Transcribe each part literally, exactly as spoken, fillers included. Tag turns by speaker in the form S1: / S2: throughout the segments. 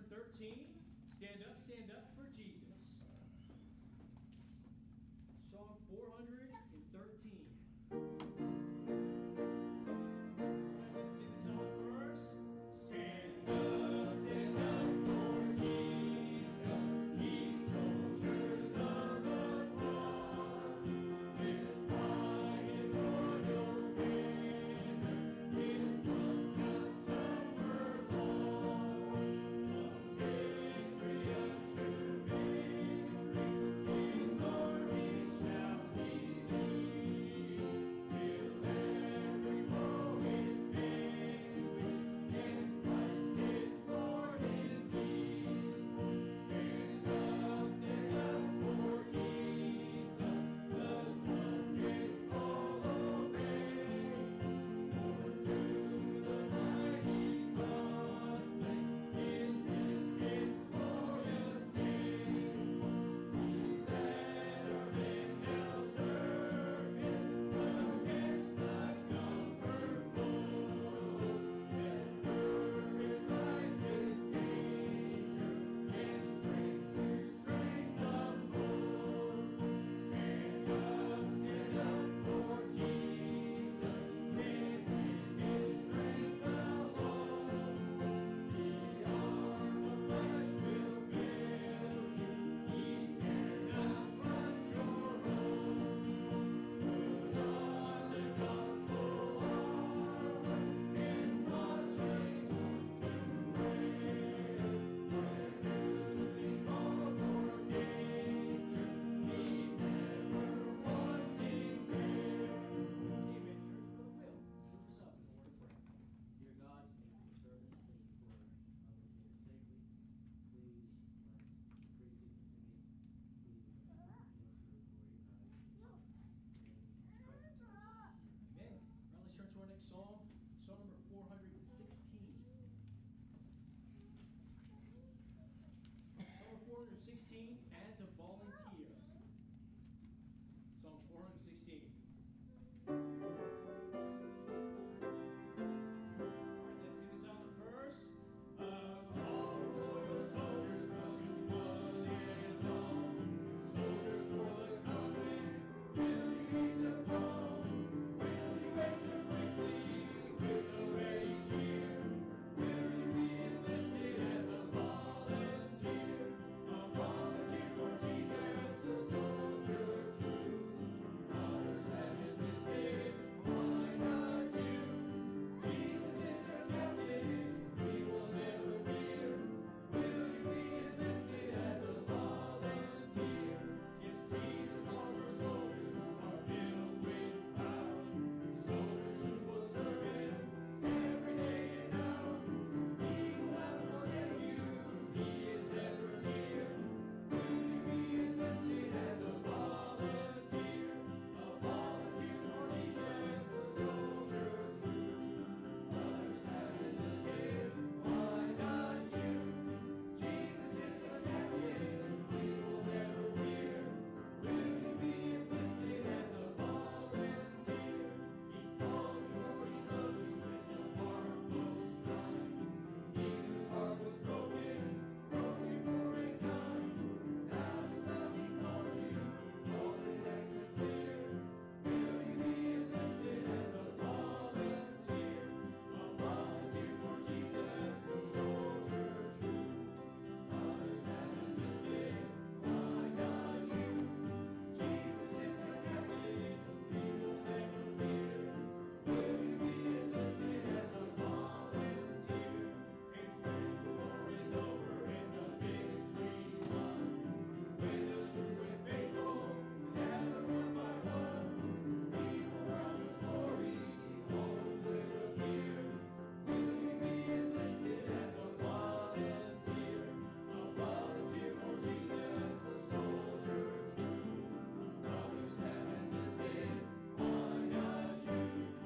S1: thirteen, Stand Up, Stand Up for Jesus. Song four hundred thirteen. Let's sing the song first. Stand up, stand up for Jesus, ye soldiers of the cross. Lift high his royal banner, it must not suffer loss. From victory unto victory, his army shall be lead, till every foe is vanquished, and Christ is Lord indeed. Stand up, stand up for Jesus, the trumpet call obey. For to the mighty conflict in this his glorious day, we let our men now serve him against the numbered foes. Let courage rise with danger, and strength to strength oppose. Stand up, stand up for Jesus, stand in his strength alone. The arm of flesh will fail you, ye cannot trust your own. Put on the gospel armor, and march angels to wear. Where duty calls or danger, be never wanting there. Amen, church. Brother Will, lift us up in the word of prayer.
S2: Dear God, thank you for your service. Thank you for allowing us here safely. Please bless the preaching, the singing. Please give us your glory and honor. In Christ's name.
S1: Amen. Now let's turn to our next song, song number four hundred sixteen. Song number four hundred sixteen, As a Volunteer. Song four hundred sixteen. All right, let's sing this on the verse. Uh, all loyal soldiers, trusting one and all. Soldiers for the covenant, will you heed the call? Will you answer quickly with a ready cheer? Will you be enlisted as a volunteer? A volunteer for Jesus, a soldier true. Others have enlisted, why not you? Jesus is the captain, we will never fear. Will you be enlisted as a volunteer? Yes, Jesus calls for soldiers who are filled with power. Soldiers who will serve him every day and hour. He will not forsake you, he is ever near. Will you be enlisted as a volunteer? A volunteer for Jesus, a soldier true. Others have enlisted, why not you? Jesus is the captain, we will never fear. Will you be enlisted as a volunteer? He calls you for he loves you when your heart was crying. He whose heart was broken, broken for mankind. Now just how he calls you, calls it extra clear. Will you be enlisted as a volunteer? A volunteer for Jesus, a soldier true. Others have enlisted, why not you? Jesus is the captain, he will never fear. Will you be enlisted as a volunteer? And when the war is over and the victory won, when the true and faithful gather one by one, we will crown with glory, all will appear. Will you be enlisted as a volunteer? A volunteer for Jesus, a soldier true. Others have enlisted, why not you?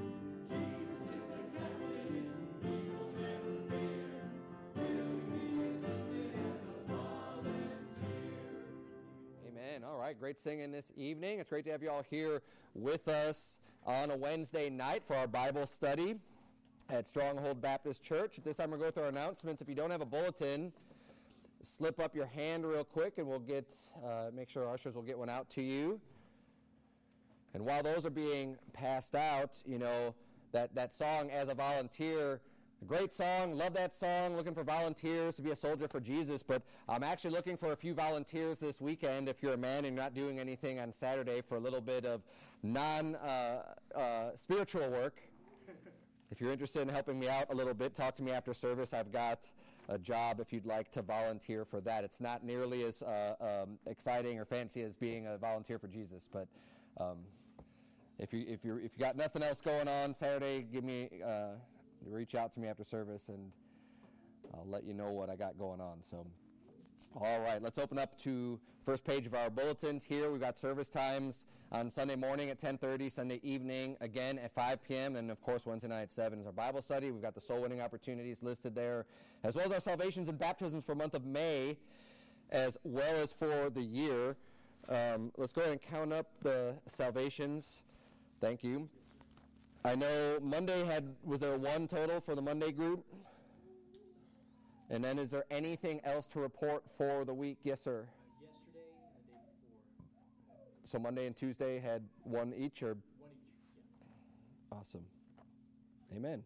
S1: Jesus is the captain, we will never fear. Will you be enlisted as a volunteer?
S3: Amen. All right. Great singing this evening. It's great to have you all here with us on a Wednesday night for our Bible study at Stronghold Baptist Church. At this time, we're going to go through our announcements. If you don't have a bulletin, slip up your hand real quick, and we'll get uh, make sure our ushers will get one out to you. And while those are being passed out, you know, that, that song, As a Volunteer, a great song, love that song, looking for volunteers to be a soldier for Jesus, but I'm actually looking for a few volunteers this weekend if you're a man and not doing anything on Saturday for a little bit of non-spiritual uh, uh, work. If you're interested in helping me out a little bit, talk to me after service. I've got a job if you'd like to volunteer for that. It's not nearly as uh, um, exciting or fancy as being a volunteer for Jesus, but um, if you if you if you got nothing else going on Saturday, give me uh, reach out to me after service, and I'll let you know what I got going on. So, all right, let's open up to first page of our bulletins here. We've got service times on Sunday morning at ten thirty, Sunday evening again at five p.m., and of course Wednesday night at seven is our Bible study. We've got the soul winning opportunities listed there, as well as our salvations and baptisms for the month of May, as well as for the year. Um, let's go ahead and count up the salvations. Thank you. I know Monday had, was there one total for the Monday group? And then is there anything else to report for the week? Yes, sir.
S2: Yesterday and the day before.
S3: So Monday and Tuesday had one each, or?
S2: One each, yeah.
S3: Awesome. Amen.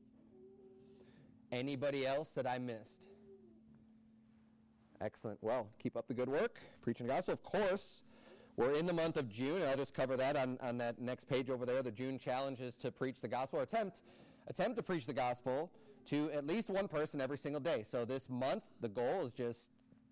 S3: Anybody else that I missed? Excellent. Well, keep up the good work. Preaching the gospel, of course. We're in the month of June, and I'll just cover that on, on that next page over there. The June challenge is to preach the gospel, or attempt, attempt to preach the gospel to at least one person every single day. So this month, the goal is just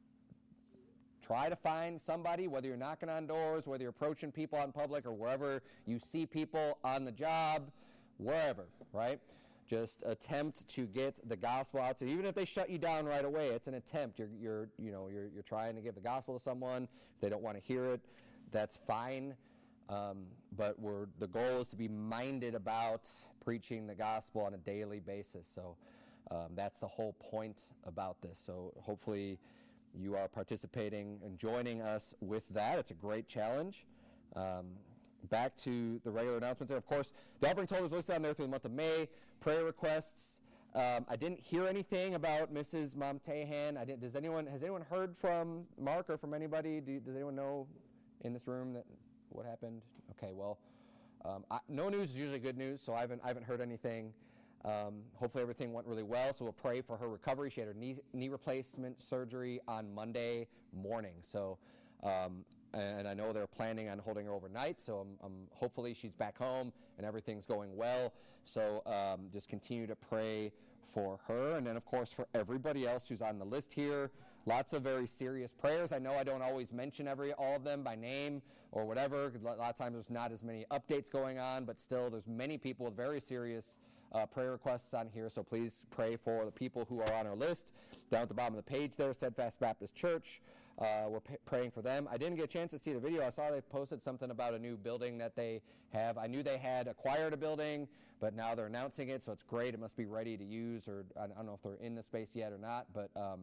S3: try to find somebody, whether you're knocking on doors, whether you're approaching people out in public, or wherever you see people on the job, wherever, right? Just attempt to get the gospel out to, even if they shut you down right away, it's an attempt. You're, you're, you know, you're, you're trying to give the gospel to someone. If they don't want to hear it, that's fine. Um, but we're, the goal is to be minded about preaching the gospel on a daily basis. So um, that's the whole point about this. So hopefully you are participating and joining us with that. It's a great challenge. Um, back to the regular announcements there. Of course, the offering total is listed on there through the month of May. Prayer requests. Um, I didn't hear anything about Missus Momtahan. I didn't. Does anyone has anyone heard from Mark or from anybody? Do, does anyone know in this room that what happened? Okay, well, um, I, no news is usually good news, so I haven't I haven't heard anything. Um, hopefully everything went really well, so we'll pray for her recovery. She had her knee, knee replacement surgery on Monday morning, so um, and I know they're planning on holding her overnight, so I'm, I'm hopefully she's back home and everything's going well. So um, just continue to pray for her, and then of course for everybody else who's on the list here. Lots of very serious prayers. I know I don't always mention every all of them by name or whatever. A lot of times there's not as many updates going on, but still there's many people with very serious uh, prayer requests on here. So please pray for the people who are on our list. Down at the bottom of the page there, Steadfast Baptist Church. Uh, we're p- praying for them. I didn't get a chance to see the video. I saw they posted something about a new building that they have. I knew they had acquired a building, but now they're announcing it, so it's great. It must be ready to use, or I don't know if they're in the space yet or not, but um,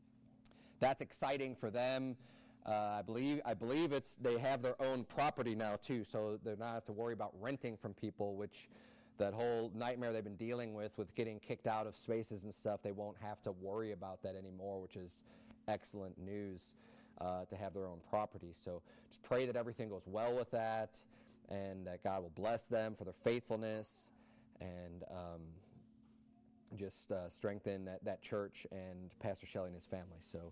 S3: that's exciting for them. Uh, I believe I believe it's they have their own property now too, so they're not have to worry about renting from people, which that whole nightmare they've been dealing with with getting kicked out of spaces and stuff. They won't have to worry about that anymore, which is excellent news uh, to have their own property. So just pray that everything goes well with that, and that God will bless them for their faithfulness, and um, just uh, strengthen that, that church and Pastor Shelley and his family. So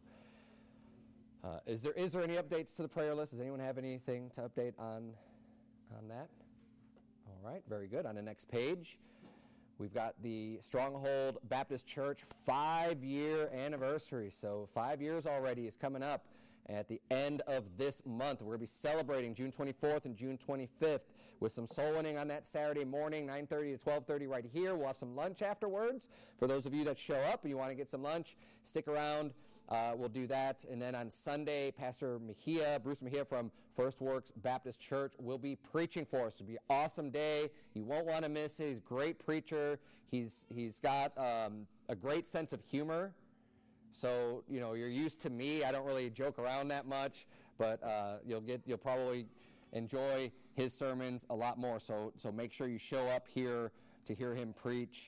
S3: uh, is there is there any updates to the prayer list? Does anyone have anything to update on on that? All right, very good. On the next page, we've got the Stronghold Baptist Church five-year anniversary. So five years already is coming up at the end of this month. We're going to be celebrating June twenty-fourth and June twenty-fifth with some soul winning on that Saturday morning, nine thirty to twelve thirty right here. We'll have some lunch afterwards. For those of you that show up and you want to get some lunch, stick around. Uh, we'll do that. And then on Sunday, Pastor Mejia, Bruce Mejia from First Works Baptist Church will be preaching for us. It'll be an awesome day. You won't want to miss it. He's a great preacher. He's He's got um, a great sense of humor. So, you know, you're used to me. I don't really joke around that much, but uh, you'll get you'll probably enjoy his sermons a lot more. So, so make sure you show up here to hear him preach.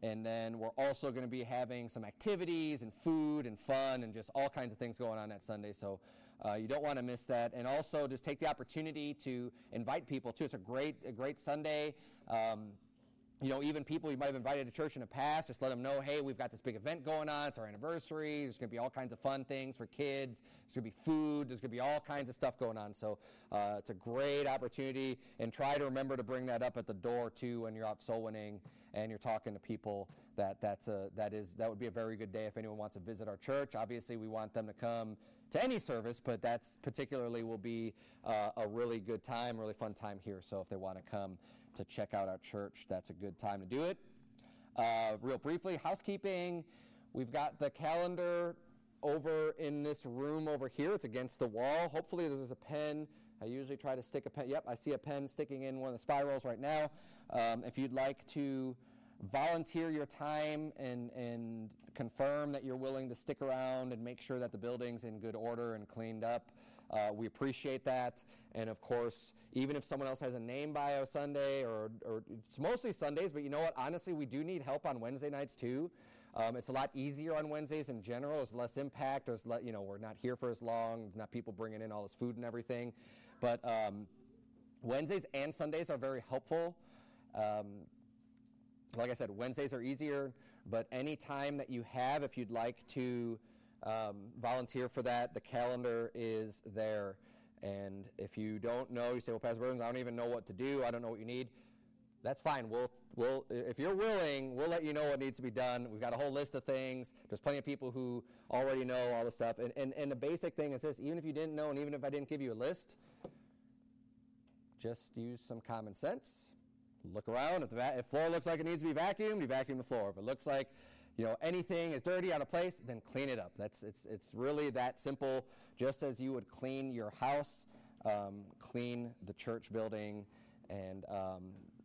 S3: And then we're also going to be having some activities and food and fun and just all kinds of things going on that Sunday. So uh, you don't want to miss that. And also just take the opportunity to invite people too. It's a great, a great Sunday. Um, You know, even people you might have invited to church in the past, just let them know, hey, we've got this big event going on. It's our anniversary. There's going to be all kinds of fun things for kids. There's going to be food. There's going to be all kinds of stuff going on. So uh, it's a great opportunity. And try to remember to bring that up at the door, too, when you're out soul winning and you're talking to people. That that's a, that is that would be a very good day if anyone wants to visit our church. Obviously, we want them to come to any service, but that's particularly will be uh, a really good time, really fun time here. So if they want to come to check out our church, that's a good time to do it. Uh, real briefly, housekeeping. We've got the calendar over in this room over here. It's against the wall. Hopefully there's a pen. I usually try to stick a pen. Yep, I see a pen sticking in one of the spirals right now. Um, if you'd like to volunteer your time and, and confirm that you're willing to stick around and make sure that the building's in good order and cleaned up, Uh, we appreciate that. And of course, even if someone else has a name bio Sunday, or, or it's mostly Sundays, but you know what? Honestly, we do need help on Wednesday nights too. Um, it's a lot easier on Wednesdays in general. There's less impact. There's le- you know, we're not here for as long. There's not people bringing in all this food and everything. But um, Wednesdays and Sundays are very helpful. Um, like I said, Wednesdays are easier, but any time that you have, if you'd like to Um, volunteer for that, the calendar is there. And if you don't know, you say, well, Pastor Burns, I don't even know what to do. I don't know what you need. That's fine. We'll, we'll, if you're willing, we'll let you know what needs to be done. We've got a whole list of things. There's plenty of people who already know all the stuff. And, and, and the basic thing is this: even if you didn't know, and even if I didn't give you a list, just use some common sense. Look around. If the va- if floor looks like it needs to be vacuumed, you vacuum the floor. If it looks like you know, anything is dirty, out of place, then clean it up. That's it's it's really that simple. Just as you would clean your house, um, clean the church building, and um,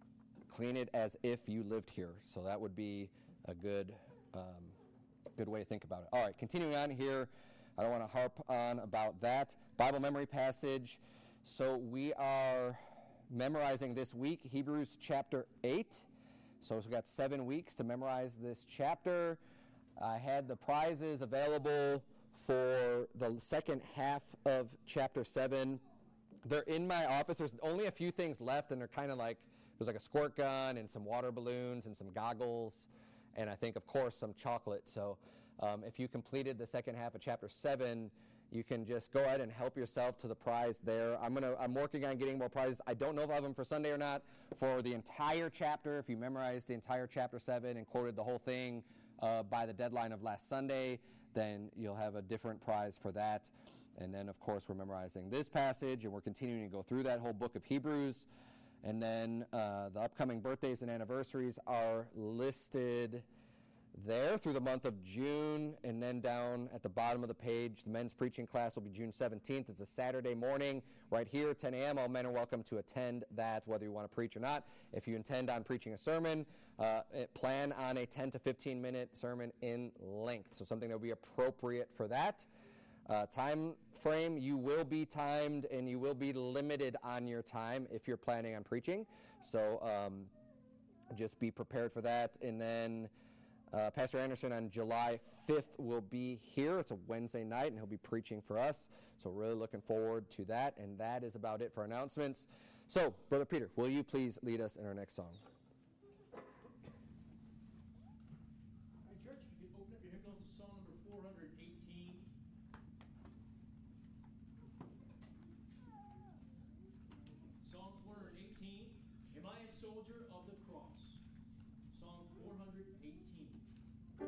S3: clean it as if you lived here. So that would be a good um, good way to think about it. All right, continuing on here. I don't want to harp on about that. Bible memory passage. So we are memorizing this week Hebrews chapter eight. So we've got seven weeks to memorize this chapter. I had the prizes available for the second half of chapter seven. They're in my office. There's only a few things left, and they're kind of like, there's like a squirt gun and some water balloons and some goggles, and I think, of course, some chocolate. So um, if you completed the second half of chapter seven, you can just go ahead and help yourself to the prize there. I'm gonna. I'm working on getting more prizes. I don't know if I have them for Sunday or not. For the entire chapter, if you memorized the entire chapter seven and quoted the whole thing uh, by the deadline of last Sunday, then you'll have a different prize for that. And then, of course, we're memorizing this passage, and we're continuing to go through that whole book of Hebrews. And then uh, the upcoming birthdays and anniversaries are listed there through the month of June, and then down at the bottom of the page, the men's preaching class will be June seventeenth. It's a Saturday morning right here, ten a.m. All men are welcome to attend that, whether you want to preach or not. If you intend on preaching a sermon, uh, plan on a ten to fifteen minute sermon in length, so something that will be appropriate for that. Uh, time frame, you will be timed and you will be limited on your time if you're planning on preaching, so um, just be prepared for that. And then Uh, Pastor Anderson on July fifth will be here. It's a Wednesday night, and he'll be preaching for us. So really looking forward to that, and that is about it for announcements. So, Brother Peter, will you please lead us in our next song?
S1: All right, church, you can open up your hymnals to song number four hundred eighteen. Song four hundred eighteen, Am I a Soldier of the Cross? Song four hundred eighteen. All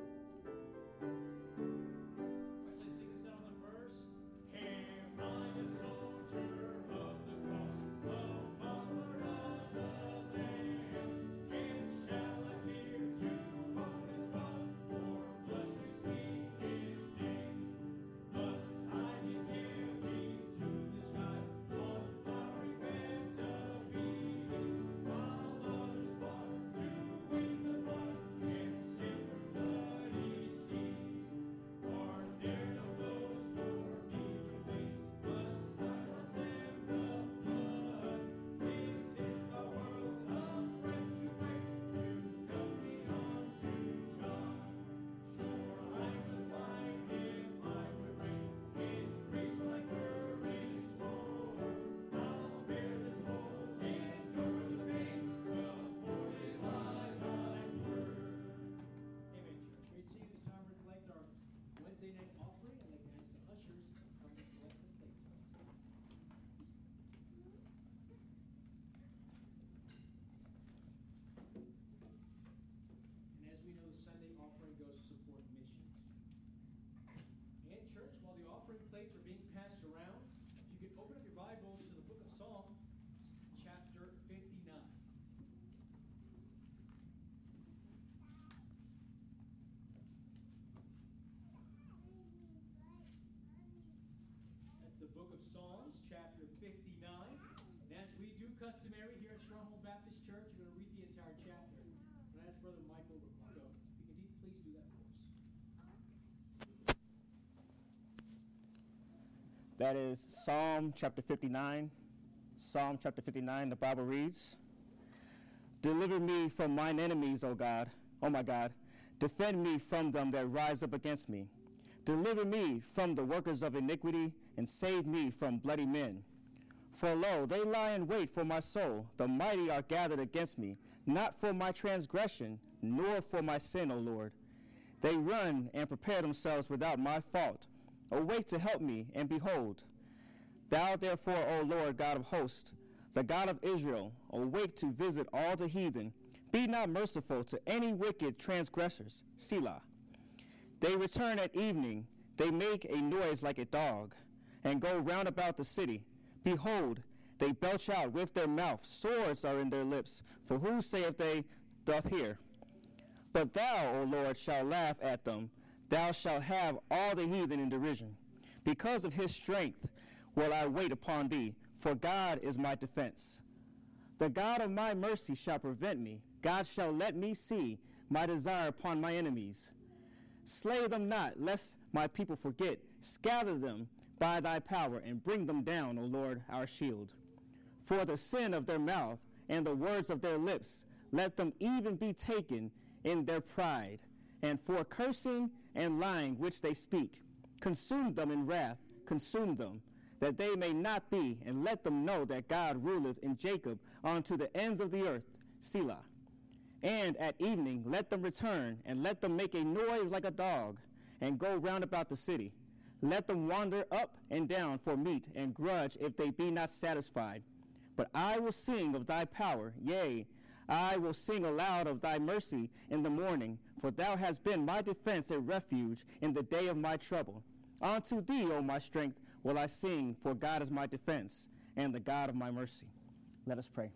S1: right, let's sing this out on the verse. Am I a soldier of the cross, a follower of the Lamb? And shall I fear to own his cause, or blush to speak his name? Must I be carried to the skies on flowery beds of ease, while others fall offering plates are being passed around. If you could open up your Bibles to the book of Psalms, chapter fifty-nine. That's the book of Psalms, chapter fifty-nine. And as we do customary here at Stronghold Baptist Church, we're going to read the entire chapter. And I ask Brother Michael Ricardo, if you can please do that for us.
S4: That is Psalm chapter fifty-nine. Psalm chapter fifty-nine, the Bible reads, "Deliver me from mine enemies, O God, O my God. Defend me from them that rise up against me. Deliver me from the workers of iniquity, and save me from bloody men. For lo, they lie in wait for my soul. The mighty are gathered against me, not for my transgression, nor for my sin, O Lord. They run and prepare themselves without my fault. Awake to help me, and behold. Thou therefore, O Lord God of hosts, the God of Israel, awake to visit all the heathen. Be not merciful to any wicked transgressors. Selah. They return at evening. They make a noise like a dog, and go round about the city. Behold, they belch out with their mouth. Swords are in their lips. For who saith they doth hear? But thou, O Lord, shalt laugh at them. Thou shalt have all the heathen in derision. Because of his strength will I wait upon thee, for God is my defense. The God of my mercy shall prevent me. God shall let me see my desire upon my enemies. Slay them not, lest my people forget. Scatter them by thy power, and bring them down, O Lord, our shield. For the sin of their mouth and the words of their lips, let them even be taken in their pride. And for cursing and lying which they speak, consume them in wrath, consume them, that they may not be, and let them know that God ruleth in Jacob unto the ends of the earth. Selah. And at evening let them return, and let them make a noise like a dog, and go round about the city. Let them wander up and down for meat, and grudge if they be not satisfied. But I will sing of thy power, yea, I will sing aloud of thy mercy in the morning, for thou hast been my defense and refuge in the day of my trouble. Unto thee, O my strength, will I sing, for God is my defense and the God of my mercy." Let us pray.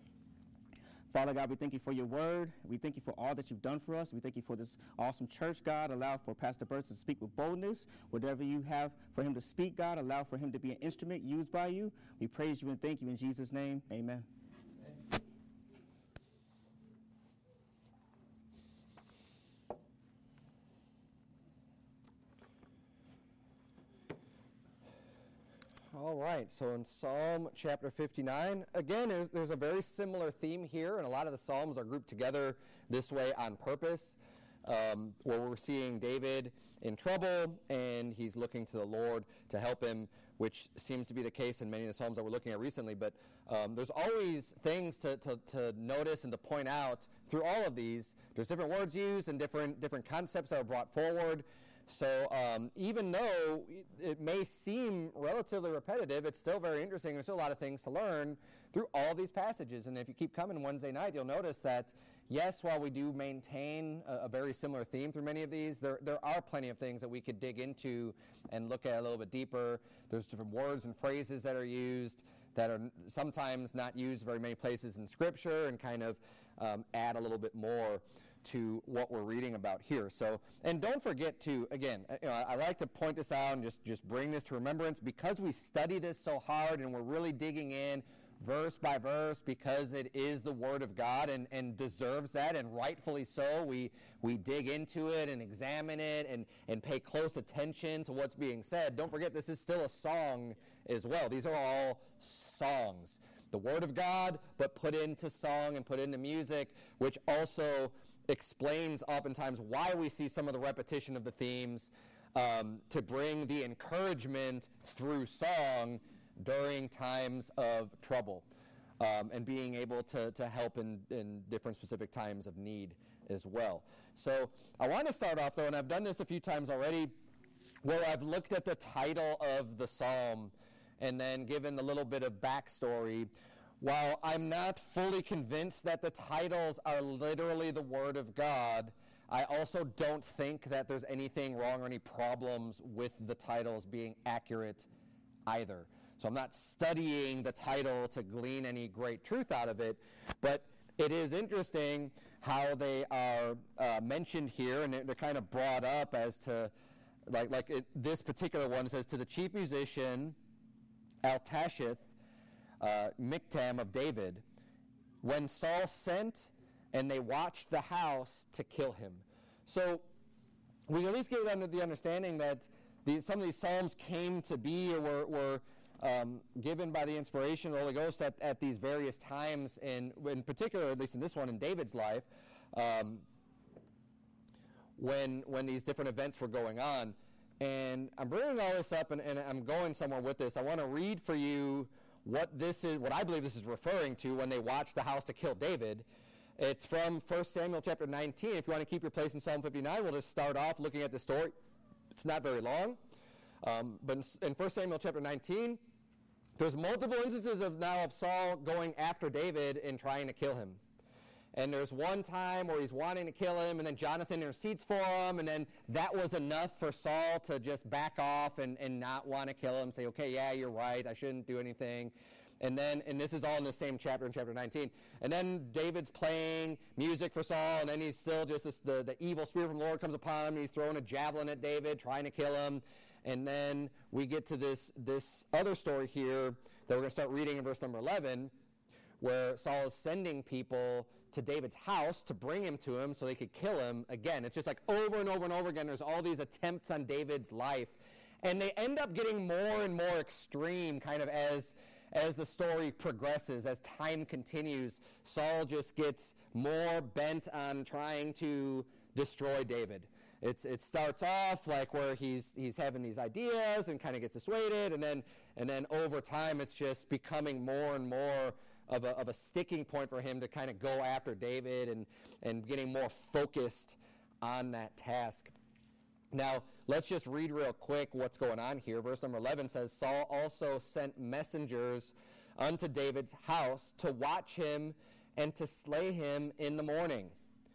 S4: Father God, we thank you for your word. We thank you for all that you've done for us. We thank you for this awesome church, God. Allow for Pastor Burns to speak with boldness. Whatever you have for him to speak, God, allow for him to be an instrument used by you. We praise you and thank you in Jesus' name. Amen.
S3: All right, so in Psalm chapter fifty-nine, again, there's, there's a very similar theme here, and a lot of the Psalms are grouped together this way on purpose, um, where we're seeing David in trouble, and he's looking to the Lord to help him, which seems to be the case in many of the Psalms that we're looking at recently, but um, there's always things to, to, to notice and to point out through all of these. There's different words used and different, different concepts that are brought forward. So um, even though it, it may seem relatively repetitive, it's still very interesting. There's still a lot of things to learn through all these passages. And if you keep coming Wednesday night, you'll notice that, yes, while we do maintain a, a very similar theme through many of these, there, there are plenty of things that we could dig into and look at a little bit deeper. There's different words and phrases that are used that are sometimes not used very many places in Scripture and kind of um, add a little bit more to what we're reading about here. So, and don't forget to, again, you know, I, I like to point this out and just, just bring this to remembrance because we study this so hard and we're really digging in verse by verse because it is the Word of God and, and deserves that, and rightfully so. We we dig into it and examine it and, and pay close attention to what's being said. Don't forget, this is still a song as well. These are all songs. The Word of God, but put into song and put into music, which also explains oftentimes why we see some of the repetition of the themes um, to bring the encouragement through song during times of trouble um, and being able to, to help in, in different specific times of need as well. So I want to start off, though, and I've done this a few times already, where I've looked at the title of the psalm and then given a little bit of backstory. While I'm not fully convinced that the titles are literally the Word of God, I also don't think that there's anything wrong or any problems with the titles being accurate either. So I'm not studying the title to glean any great truth out of it, but it is interesting how they are uh, mentioned here, and they're kind of brought up as to, like, like it, this particular one says, to the chief musician, Altashith, uh, Miktam of David, when Saul sent and they watched the house to kill him. So we at least get under the understanding that the, some of these psalms came to be or were, were um, given by the inspiration of the Holy Ghost at, at these various times, in, in particular, at least in this one, in David's life, um, when, when these different events were going on. And I'm bringing all this up, and, and I'm going somewhere with this. I want to read for you what this is, what I believe this is referring to when they watched the house to kill David. It's from First Samuel chapter nineteen. If you want to keep your place in Psalm fifty-nine, we'll just start off looking at the story. It's not very long. Um, but in, in First Samuel chapter nineteen, there's multiple instances of now of Saul going after David and trying to kill him. And there's one time where he's wanting to kill him, and then Jonathan intercedes for him, and then that was enough for Saul to just back off and, and not want to kill him, say, okay, yeah, you're right, I shouldn't do anything. And then, and this is all in the same chapter, in chapter nineteen. And then David's playing music for Saul, and then he's still just, this, the, the evil spirit from the Lord comes upon him, and he's throwing a javelin at David, trying to kill him. And then we get to this, this other story here that we're going to start reading in verse number eleven, where Saul is sending people to David's house to bring him to him so they could kill him. Again, it's just like over and over and over again, there's all these attempts on David's life. And they end up getting more and more extreme kind of as, as the story progresses, as time continues. Saul just gets more bent on trying to destroy David. It's, it starts off like where he's he's having these ideas and kind of gets dissuaded, and then and then over time it's just becoming more and more of a, of a sticking point for him to kind of go after David and, and getting more focused on that task. Now, let's just read real quick what's going on here. Verse number eleven says, Saul also sent messengers unto David's house to watch him and to slay him in the morning.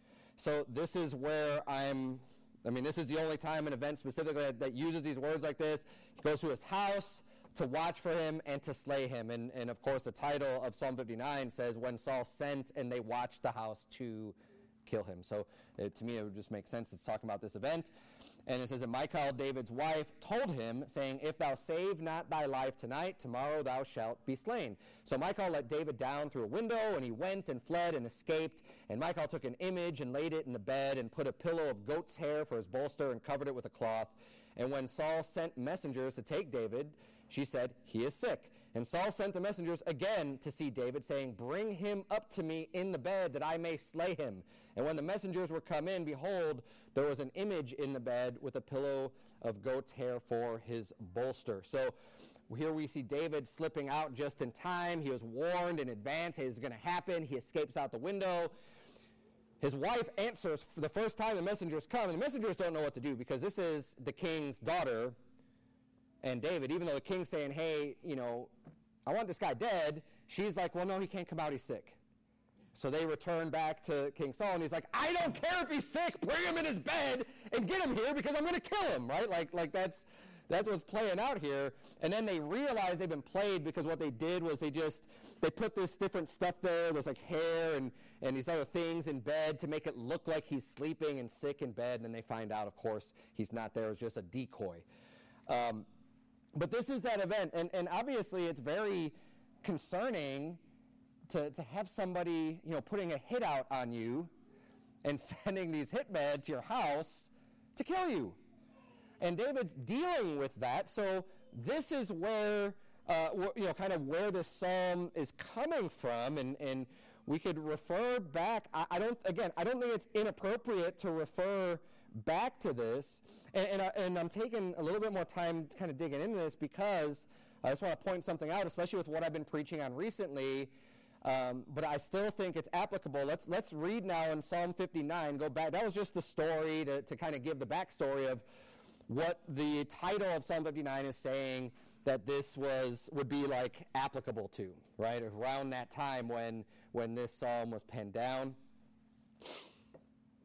S3: So this is where I'm, I mean, this is the only time an event specifically that, that uses these words like this. He goes to his house to watch for him and to slay him. And, and of course, the title of Psalm fifty-nine says, when Saul sent and they watched the house to kill him. So it, to me, it would just make sense. It's talking about this event. And it says, and Michal, David's wife, told him, saying, if thou save not thy life tonight, tomorrow thou shalt be slain. So Michal let David down through a window, and he went and fled and escaped. And Michal took an image and laid it in the bed, and put a pillow of goat's hair for his bolster, and covered it with a cloth. And when Saul sent messengers to take David, she said, he is sick. And Saul sent the messengers again to see David, saying, bring him up to me in the bed, that I may slay him. And when the messengers were come in, behold, there was an image in the bed with a pillow of goat's hair for his bolster. So here we see David slipping out just in time. He was warned in advance it is going to happen. He escapes out the window. His wife answers for the first time the messengers come. And the messengers don't know what to do, because this is the king's daughter and David. Even though the king's saying, hey, you know, I want this guy dead, she's like, well, no, he can't come out, he's sick. So they return back to King Saul, and he's like, I don't care if he's sick, bring him in his bed and get him here, because I'm going to kill him, right? Like, like that's that's what's playing out here. And then they realize they've been played, because what they did was they just, they put this different stuff there. There's like hair and, and these other things in bed to make it look like he's sleeping and sick in bed. And then they find out, of course, he's not there. It's just a decoy. Um, but this is that event. And, and obviously it's very concerning to, to have somebody, you know, putting a hit out on you and sending these hitmen to your house to kill you. And David's dealing with that. So this is where, uh, you know, kind of where this psalm is coming from. And, and we could refer back. I, I don't, again, I don't think it's inappropriate to refer back to this. And, and, I, and I'm taking a little bit more time kind of digging into this, because I just want to point something out, especially with what I've been preaching on recently. Um, but I still think it's applicable. Let's let's read now in Psalm fifty-nine. Go back. That was just the story to, to kind of give the backstory of what the title of Psalm fifty-nine is saying that this was would be like applicable to, right? Around that time when when this psalm was penned down.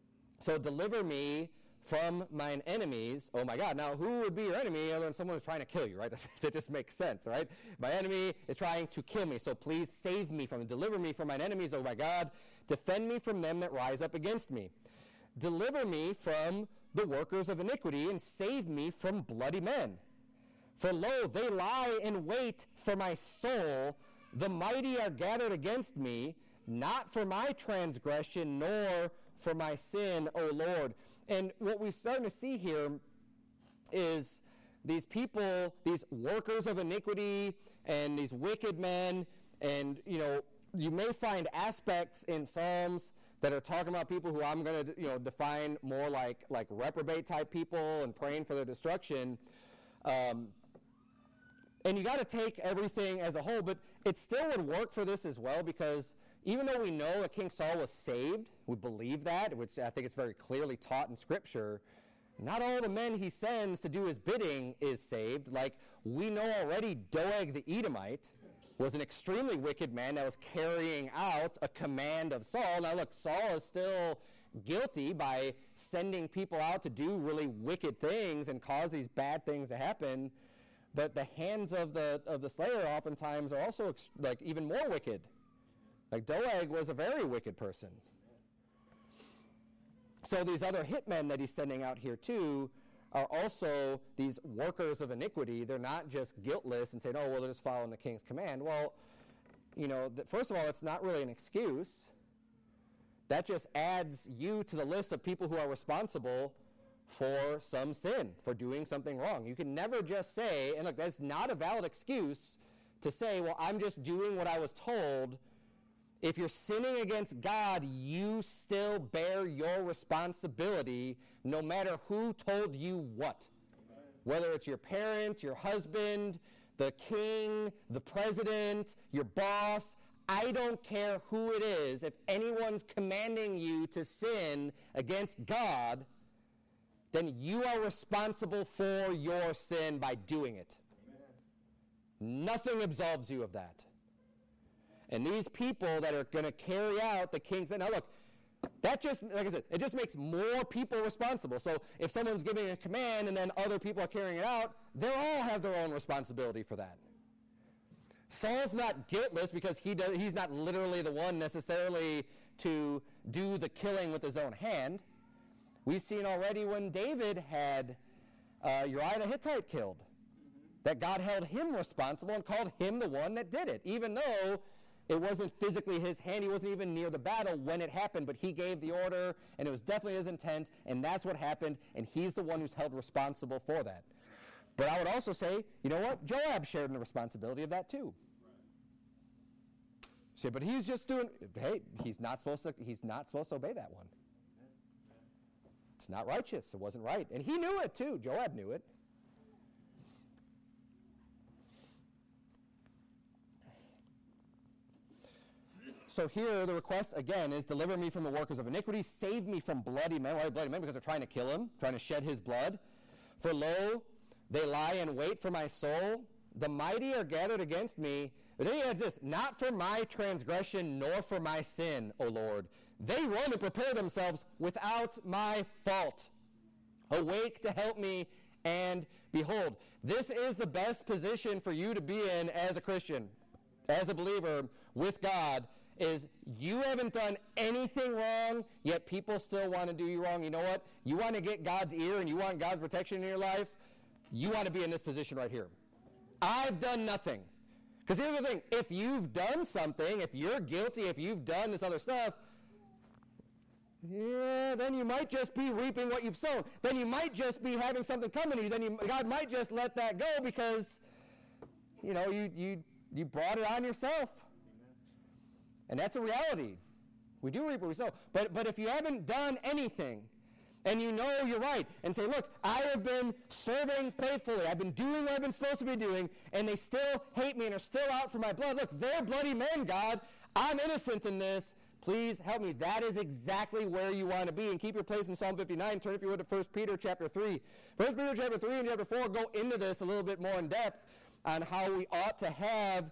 S3: So deliver me from mine enemies. Oh my God. Now, who would be your enemy other than someone who's trying to kill you, right? That just makes sense, right? My enemy is trying to kill me, so please save me from them. Deliver me from mine enemies, oh my God. Defend me from them that rise up against me. Deliver me from the workers of iniquity, and save me from bloody men. For lo, they lie in wait for my soul. The mighty are gathered against me, not for my transgression, nor for my sin, O Lord. And what we're starting to see here is these people, these workers of iniquity, and these wicked men, and, you know, you may find aspects in Psalms that are talking about people who I'm going to, you know, define more like, like reprobate type people and praying for their destruction. Um, and you got to take everything as a whole, but it still would work for this as well, because even though we know that King Saul was saved, we believe that, which I think it's very clearly taught in Scripture, not all the men he sends to do his bidding is saved. Like, we know already Doeg the Edomite was an extremely wicked man that was carrying out a command of Saul. Now look, Saul is still guilty by sending people out to do really wicked things and cause these bad things to happen, but the hands of the of the slayer oftentimes are also ex- like even more wicked. Like Doeg was a very wicked person. So these other hitmen that he's sending out here too are also these workers of iniquity. They're not just guiltless and saying, oh, well, they're just following the king's command. Well, you know, th- first of all, it's not really an excuse. That just adds you to the list of people who are responsible for some sin, for doing something wrong. You can never just say, and look, that's not a valid excuse to say, well, I'm just doing what I was told. If you're sinning against God, you still bear your responsibility no matter who told you what. Amen. Whether it's your parent, your husband, the king, the president, your boss, I don't care who it is. If anyone's commanding you to sin against God, then you are responsible for your sin by doing it. Amen. Nothing absolves you of that. And these people that are going to carry out the king's... Now look, that just, like I said, it just makes more people responsible. So if someone's giving a command and then other people are carrying it out, they all have their own responsibility for that. Saul's not guiltless because he does, he's not literally the one necessarily to do the killing with his own hand. We've seen already when David had uh, Uriah the Hittite killed, that God held him responsible and called him the one that did it, even though it wasn't physically his hand. He wasn't even near the battle when it happened, but he gave the order, and it was definitely his intent, and that's what happened, and he's the one who's held responsible for that. But I would also say, you know what? Joab shared in the responsibility of that too. Say, but he's just doing, hey, he's not supposed to, he's not supposed to obey that one. It's not righteous. It wasn't right. And he knew it too. Joab knew it. So here the request, again, is deliver me from the workers of iniquity, save me from bloody men. Why bloody men? Because they're trying to kill him, trying to shed his blood. For lo, they lie in wait for my soul. The mighty are gathered against me. But then he adds this, not for my transgression nor for my sin, O Lord. They run and prepare themselves without my fault. Awake to help me, and behold, this is the best position for you to be in as a Christian, as a believer with God, is you haven't done anything wrong, yet people still want to do you wrong. You know what? You want to get God's ear and you want God's protection in your life, you want to be in this position right here. I've done nothing. Because here's the thing, if you've done something, if you're guilty, if you've done this other stuff, yeah, then you might just be reaping what you've sown. Then you might just be having something coming to you. Then you, God might just let that go because, you know, you you you brought it on yourself. And that's a reality. We do reap what we sow. But, but if you haven't done anything, and you know you're right, and say, look, I have been serving faithfully. I've been doing what I've been supposed to be doing, and they still hate me and are still out for my blood. Look, they're bloody men, God. I'm innocent in this. Please help me. That is exactly where you want to be. And keep your place in Psalm fifty-nine. Turn, if you would, to First Peter chapter three. First Peter chapter three and chapter four go into this a little bit more in depth on how we ought to have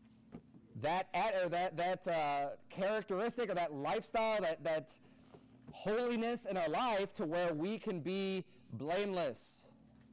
S3: that or that that uh, characteristic or that lifestyle, that that holiness in our life to where we can be blameless.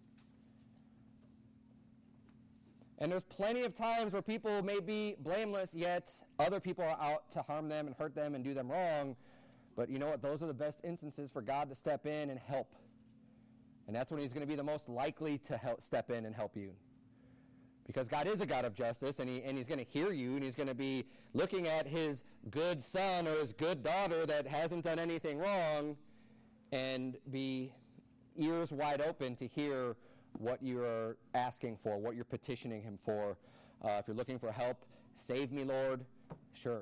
S3: And there's plenty of times where people may be blameless, yet other people are out to harm them and hurt them and do them wrong. But you know what? Those are the best instances for God to step in and help. And that's when he's going to be the most likely to help step in and help you. Because God is a God of justice, and, he, and he's going to hear you, and he's going to be looking at his good son or his good daughter that hasn't done anything wrong and be ears wide open to hear what you're asking for, what you're petitioning him for. Uh, if you're looking for help, save me, Lord, sure.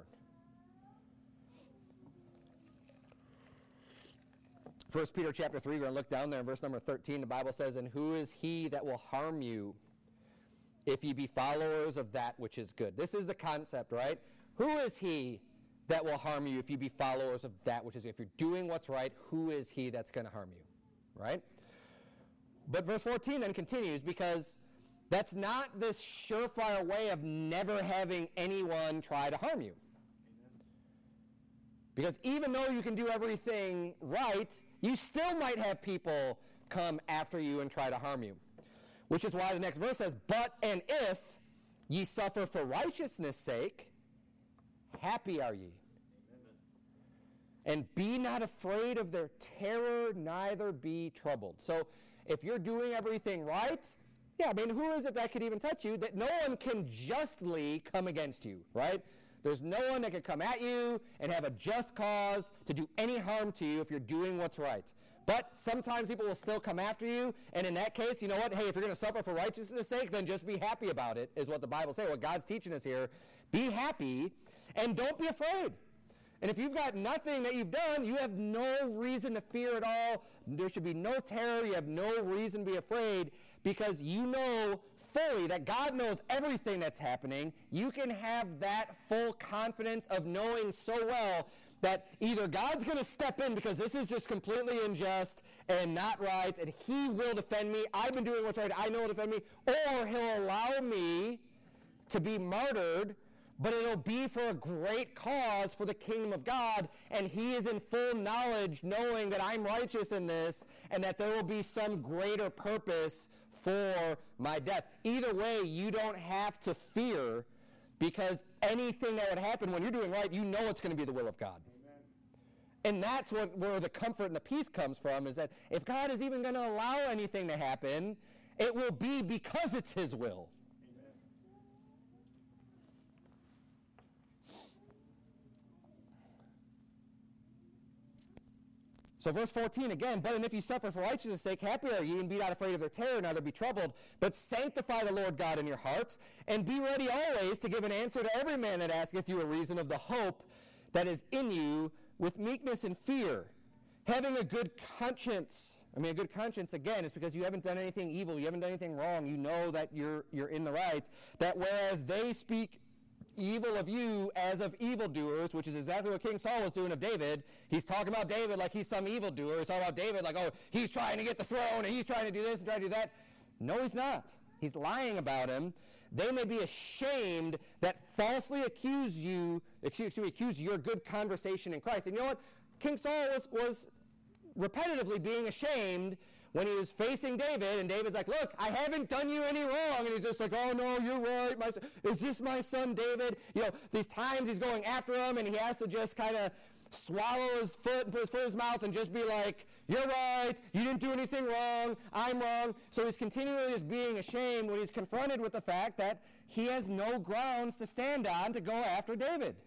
S3: First Peter chapter three, we're going to look down there in verse number thirteen. The Bible says, "And who is he that will harm you if ye be followers of that which is good?" This is the concept, right? Who is he that will harm you if you be followers of that which is good? If you're doing what's right, who is he that's going to harm you, right? But verse fourteen then continues, because that's not this surefire way of never having anyone try to harm you. Because even though you can do everything right, you still might have people come after you and try to harm you. Which is why the next verse says, "But and if ye suffer for righteousness' sake, happy are ye. And be not afraid of their terror, neither be troubled." So if you're doing everything right, yeah, I mean, who is it that could even touch you? That no one can justly come against you, right? There's no one that can come at you and have a just cause to do any harm to you if you're doing what's right. But sometimes people will still come after you, and in that case, you know what? Hey, if you're going to suffer for righteousness' sake, then just be happy about it, is what the Bible says. What God's teaching us here, be happy and don't be afraid. And if you've got nothing that you've done, you have no reason to fear at all. There should be no terror. You have no reason to be afraid, because you know fully that God knows everything that's happening. You can have that full confidence of knowing so well that either God's going to step in because this is just completely unjust and not right, and he will defend me. I've been doing what's right. I know he'll defend me. Or he'll allow me to be martyred, but it'll be for a great cause for the kingdom of God, and he is in full knowledge, knowing that I'm righteous in this, and that there will be some greater purpose for my death. Either way, you don't have to fear, because anything that would happen when you're doing right, you know it's going to be the will of God. Amen. And that's what, where the comfort and the peace comes from, is that if God is even going to allow anything to happen, it will be because it's his will. So verse fourteen again, "But and if ye suffer for righteousness' sake, happy are ye, and be not afraid of their terror, neither be troubled. But sanctify the Lord God in your hearts, and be ready always to give an answer to every man that asketh you a reason of the hope that is in you, with meekness and fear, having a good conscience." I mean, a good conscience, again, is because you haven't done anything evil, you haven't done anything wrong, you know that you're you're in the right. "That whereas they speak evil of you as of evildoers," which is exactly what King Saul was doing of David. He's talking about David like he's some evildoer. He's talking about David like, oh, he's trying to get the throne, and he's trying to do this and trying to do that. No, he's not. He's lying about him. "They may be ashamed that falsely accuse you, excuse me, accuse your good conversation in Christ." And you know what? King Saul was, was repetitively being ashamed when he was facing David, and David's like, "Look, I haven't done you any wrong." And he's just like, "Oh, no, you're right. My son. Is this my son David?" You know, these times he's going after him, and he has to just kind of swallow his foot and put his foot in his mouth and just be like, "You're right. You didn't do anything wrong. I'm wrong." So he's continually just being ashamed when he's confronted with the fact that he has no grounds to stand on to go after David.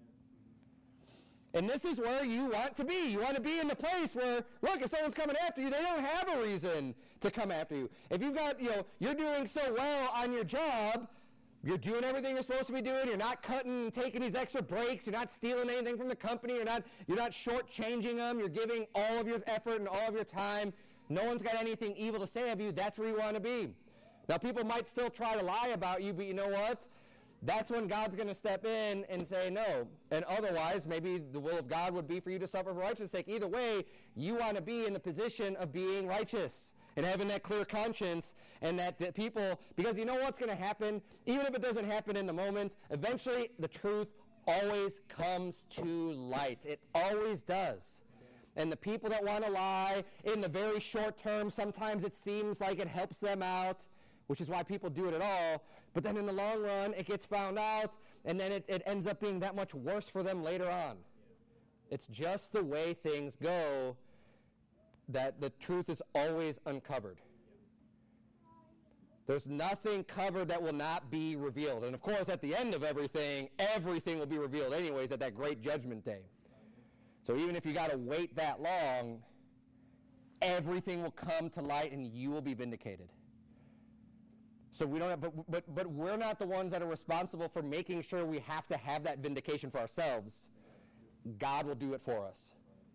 S3: And this is where you want to be. You want to be in the place where, look, if someone's coming after you, they don't have a reason to come after you. If you've got, you know, you're doing so well on your job, you're doing everything you're supposed to be doing, you're not cutting and taking these extra breaks, you're not stealing anything from the company, you're not, you're not shortchanging them, you're giving all of your effort and all of your time, no one's got anything evil to say of you, that's where you want to be. Now, people might still try to lie about you, but you know what? That's when God's going to step in and say no. And otherwise, maybe the will of God would be for you to suffer for righteousness' sake. Either way, you want to be in the position of being righteous and having that clear conscience, and that the people, because you know what's going to happen? Even if it doesn't happen in the moment, eventually the truth always comes to light. It always does. And the people that want to lie, in the very short term, sometimes it seems like it helps them out, which is why people do it at all. But then in the long run, it gets found out, and then it, it ends up being that much worse for them later on. It's just the way things go that the truth is always uncovered. There's nothing covered that will not be revealed. And of course, at the end of everything, everything will be revealed anyways at that great judgment day. So even if you got to wait that long, everything will come to light and you will be vindicated. So we don't have, but, but, but we're not the ones that are responsible for making sure we have to have that vindication for ourselves. God will do it for us.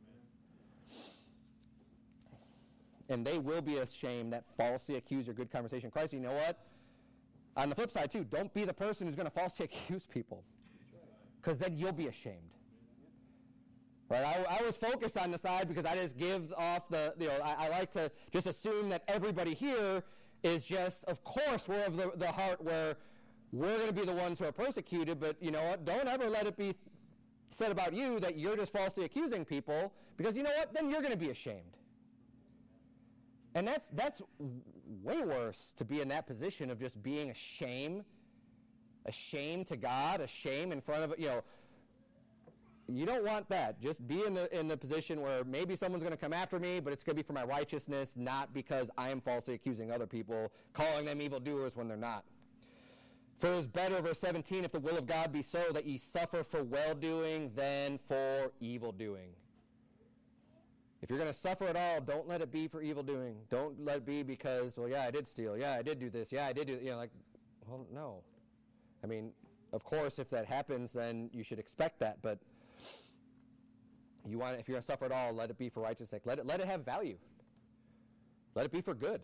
S3: And they will be ashamed that falsely accuse your good conversation. Christ, you know what? On the flip side, too, don't be the person who's going to falsely accuse people. Because then you'll be ashamed. Right? I, I was focused on the side because I just give off the, you know, I, I like to just assume that everybody here is just, of course, we're of the, the heart where we're going to be the ones who are persecuted, but you know what? Don't ever let it be said about you that you're just falsely accusing people, because you know what? Then you're going to be ashamed. And that's that's way worse, to be in that position of just being a shame, a shame to God, a shame in front of, you know, you don't want that. Just be in the in the position where maybe someone's going to come after me, but it's going to be for my righteousness, not because I am falsely accusing other people, calling them evildoers when they're not. For it is better, verse seventeen, if the will of God be so, that ye suffer for well-doing than for evil-doing. If you're going to suffer at all, don't let it be for evil-doing. Don't let it be because, well, yeah, I did steal. Yeah, I did do this. Yeah, I did do, you know, like, well, no. I mean, of course, if that happens, then you should expect that, but you want, if you're going to suffer at all, let it be for righteousness' sake. Let it, let it have value. Let it be for good.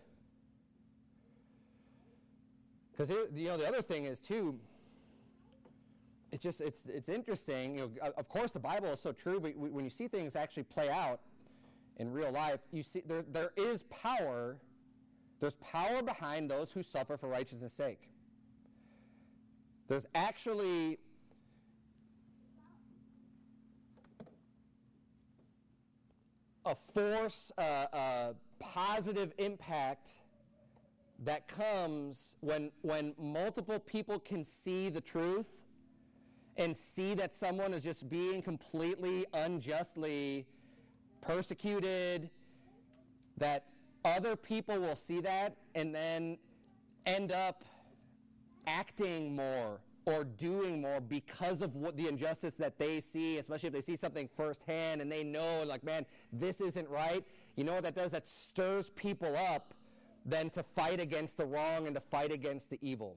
S3: Because, you know, the other thing is, too, it's just, it's it's interesting. You know, of course, the Bible is so true, but when you see things actually play out in real life, you see there there is power, there's power behind those who suffer for righteousness' sake. There's actually a force, uh, a positive impact that comes when when multiple people can see the truth and see that someone is just being completely unjustly persecuted, that other people will see that and then end up acting more or doing more because of what the injustice that they see, especially if they see something firsthand and they know, like, man, this isn't right. You know what that does? That stirs people up then to fight against the wrong and to fight against the evil.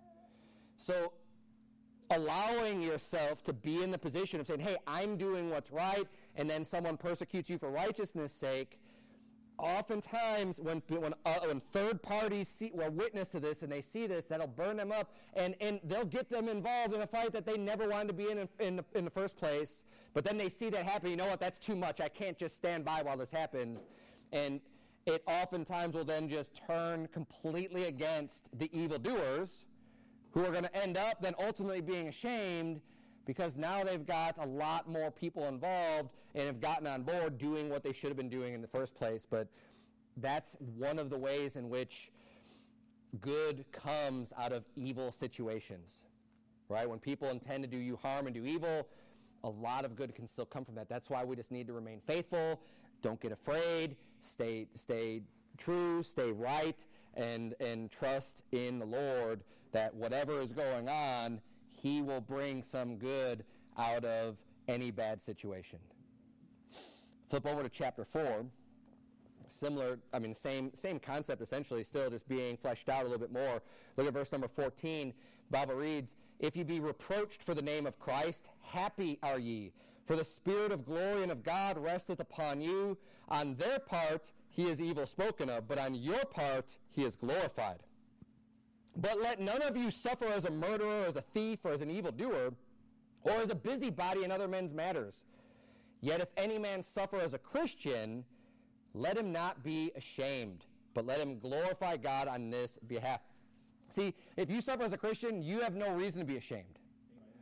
S3: So allowing yourself to be in the position of saying, hey, I'm doing what's right, and then someone persecutes you for righteousness' sake, oftentimes when when, uh, when third parties see, were witness to this and they see this, that'll burn them up, and, and they'll get them involved in a fight that they never wanted to be in in, in, the, in the first place. But then they see that happen. You know what? That's too much. I can't just stand by while this happens. And it oftentimes will then just turn completely against the evildoers, who are going to end up then ultimately being ashamed because now they've got a lot more people involved and have gotten on board doing what they should have been doing in the first place. But that's one of the ways in which good comes out of evil situations, right? When people intend to do you harm and do evil, a lot of good can still come from that. That's why we just need to remain faithful. Don't get afraid. Stay, stay true, stay right, and, and trust in the Lord that whatever is going on, He will bring some good out of any bad situation. Flip over to chapter four. Similar, I mean, same same concept essentially, still just being fleshed out a little bit more. Look at verse number fourteen. The Bible reads, if ye be reproached for the name of Christ, happy are ye, for the Spirit of glory and of God resteth upon you. On their part he is evil spoken of, but on your part he is glorified. But let none of you suffer as a murderer, as a thief, or as an evildoer, or as a busybody in other men's matters. Yet if any man suffer as a Christian, let him not be ashamed, but let him glorify God on this behalf. See, if you suffer as a Christian, you have no reason to be ashamed.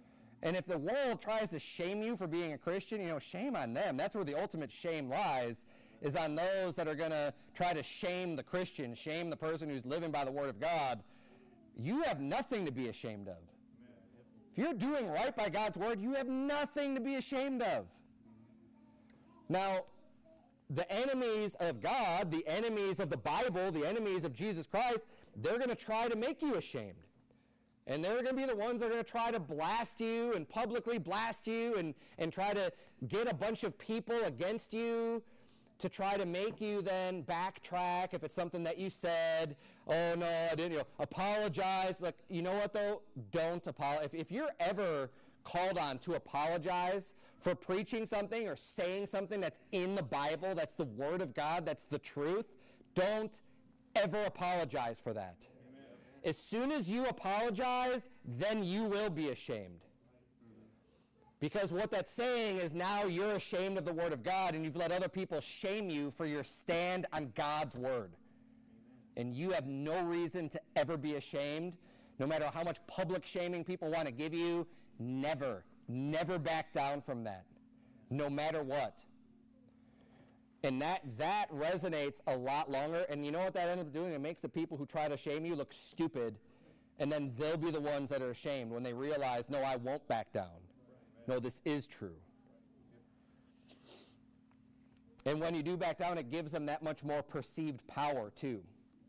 S3: And if the world tries to shame you for being a Christian, you know, shame on them. That's where the ultimate shame lies, is on those that are going to try to shame the Christian, shame the person who's living by the Word of God. You have nothing to be ashamed of. If you're doing right by God's Word, you have nothing to be ashamed of. Now, the enemies of God, the enemies of the Bible, the enemies of Jesus Christ, they're going to try to make you ashamed. And they're going to be the ones that are going to try to blast you and publicly blast you and, and try to get a bunch of people against you to try to make you then backtrack if it's something that you said. Oh, no, I didn't. You know, apologize. Like, you know what, though? Don't apologize. If, if you're ever called on to apologize for preaching something or saying something that's in the Bible, that's the Word of God, that's the truth, don't ever apologize for that. As soon as you apologize, then you will be ashamed. Because what that's saying is now you're ashamed of the Word of God and you've let other people shame you for your stand on God's Word. And you have no reason to ever be ashamed. No matter how much public shaming people want to give you, never, never back down from that. No matter what. And that, that resonates a lot longer. And you know what that ends up doing? It makes the people who try to shame you look stupid. And then they'll be the ones that are ashamed when they realize, no, I won't back down. No, this is true. And when you do back down, it gives them that much more perceived power, too.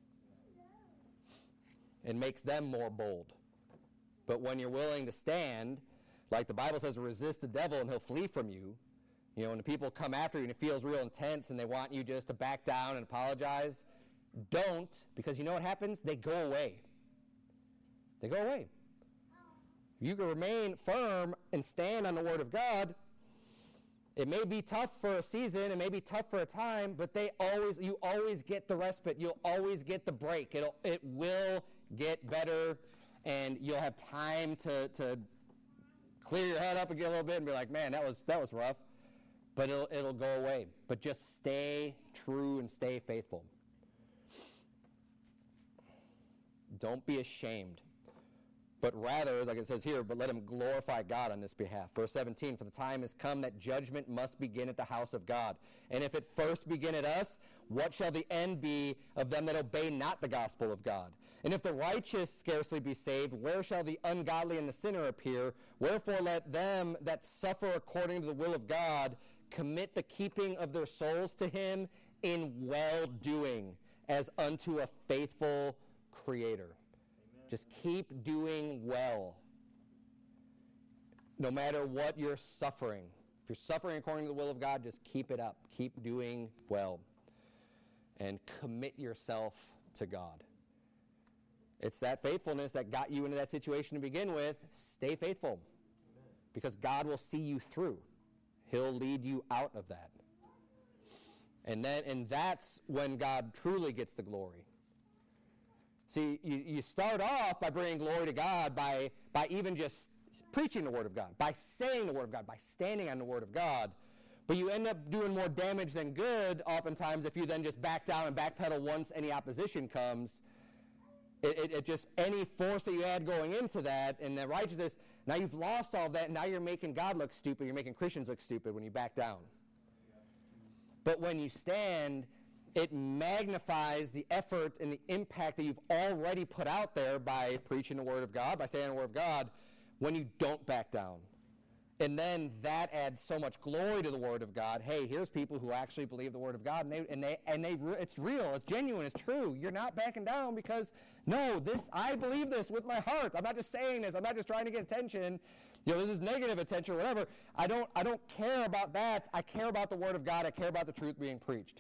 S3: It makes them more bold. But when you're willing to stand, like the Bible says, resist the devil and he'll flee from you. You know, when the people come after you and it feels real intense and they want you just to back down and apologize, don't, because you know what happens? They go away. They go away. You can remain firm and stand on the Word of God. It may be tough for a season, it may be tough for a time, but they always, you always get the respite. You'll always get the break. It'll, it will get better, and you'll have time to, to clear your head up again a little bit and be like, man, that was that was rough. But it'll, it'll go away. But just stay true and stay faithful. Don't be ashamed. But rather, like it says here, but let him glorify God on this behalf. Verse seventeen, for the time has come that judgment must begin at the house of God. And if it first begin at us, what shall the end be of them that obey not the gospel of God? And if the righteous scarcely be saved, where shall the ungodly and the sinner appear? Wherefore let them that suffer according to the will of God commit the keeping of their souls to him in well-doing, as unto a faithful Creator. Just keep doing well. No matter what you're suffering. If you're suffering according to the will of God, just keep it up. Keep doing well. And commit yourself to God. It's that faithfulness that got you into that situation to begin with. Stay faithful. Because God will see you through. He'll lead you out of that. And then, and that's when God truly gets the glory. See, you, you start off by bringing glory to God by, by even just preaching the Word of God, by saying the Word of God, by standing on the Word of God. But you end up doing more damage than good oftentimes if you then just back down and backpedal once any opposition comes. It, it, it just, any force that you had going into that and the righteousness, now you've lost all of that, and now you're making God look stupid, you're making Christians look stupid when you back down. But when you stand, it magnifies the effort and the impact that you've already put out there by preaching the Word of God, by saying the Word of God, when you don't back down. And then that adds so much glory to the Word of God. Hey, here's people who actually believe the Word of God, and they and they and they it's real, it's genuine, it's true. You're not backing down because no, this I believe this with my heart. I'm not just saying this. I'm not just trying to get attention. You know, this is negative attention or whatever. I don't I don't care about that. I care about the Word of God. I care about the truth being preached.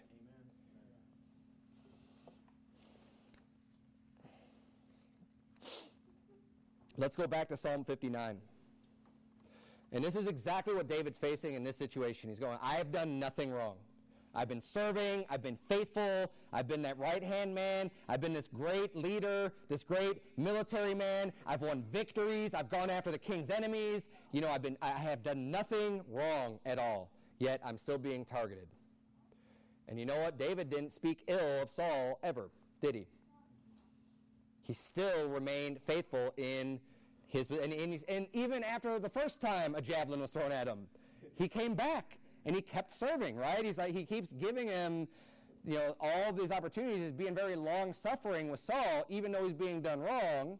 S3: Let's go back to Psalm fifty-nine. And this is exactly what David's facing in this situation. He's going, I have done nothing wrong. I've been serving. I've been faithful. I've been that right-hand man. I've been this great leader, this great military man. I've won victories. I've gone after the king's enemies. You know, I've been, I have done nothing wrong at all. Yet I'm still being targeted. And you know what? David didn't speak ill of Saul ever, did he? He still remained faithful in His, and, and, he's, and even after the first time a javelin was thrown at him, he came back and he kept serving, right? He's like, he keeps giving him, you know, all these opportunities. He's being very long-suffering with Saul, even though he's being done wrong.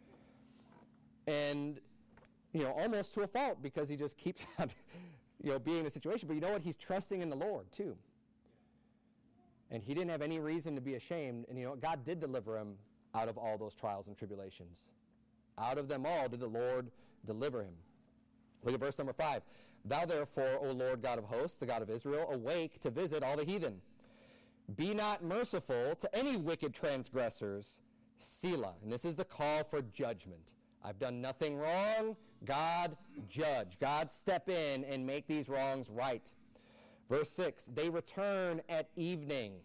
S3: And, you know, almost to a fault, because he just keeps on, you know, being in the situation. But you know what? He's trusting in the Lord, too. And he didn't have any reason to be ashamed. And, you know, God did deliver him out of all those trials and tribulations. Out of them all did the Lord deliver him. Look at verse number five. Thou therefore, O Lord God of hosts, the God of Israel, awake to visit all the heathen. Be not merciful to any wicked transgressors. Selah. And this is the call for judgment. I've done nothing wrong. God, judge. God, step in and make these wrongs right. Verse six, they return at evening.